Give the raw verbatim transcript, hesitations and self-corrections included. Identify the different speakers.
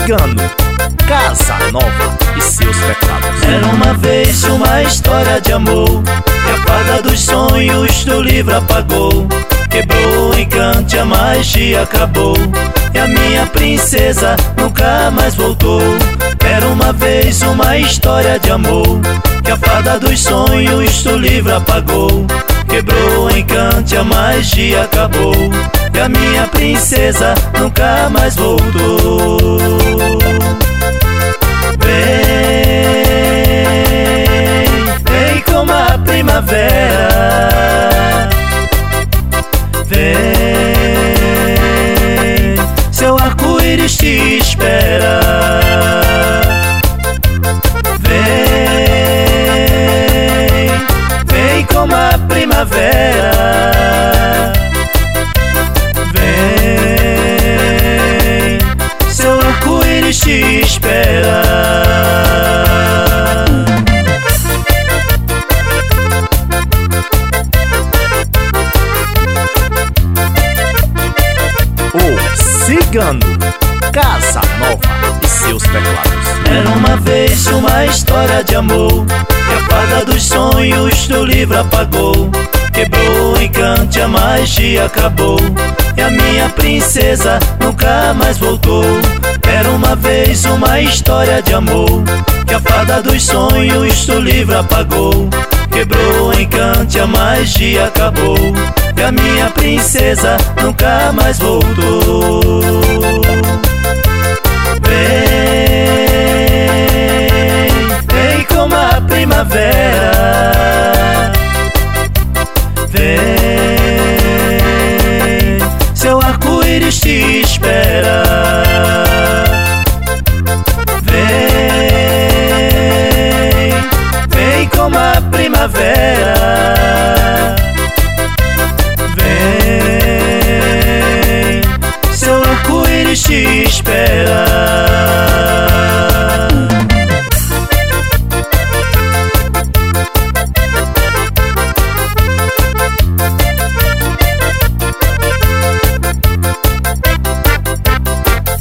Speaker 1: Cigano, Casa Nova e seus pecados.
Speaker 2: Era uma vez uma história de amor, que a fada dos sonhos do livro apagou. Quebrou o encanto e a magia acabou, e a minha princesa nunca mais voltou. Era uma vez uma história de amor, que a fada dos sonhos do livro apagou. Quebrou o encanto e a magia acabou, e a minha princesa nunca mais voltou. Vem, vem como a primavera. Vem, seu arco-íris te espera. Vem, vem como a primavera. Vem, seu arco-íris te espera.
Speaker 1: Cigano, Casa Nova e seus teclados.
Speaker 2: Era uma vez uma história de amor, que a fada dos sonhos do livro apagou. Quebrou o encanto e a magia acabou, e a minha princesa nunca mais voltou. Era uma vez uma história de amor, que a fada dos sonhos do livro apagou. Quebrou o encanto e a magia acabou, e a minha princesa nunca mais voltou. Vem, vem como a primavera.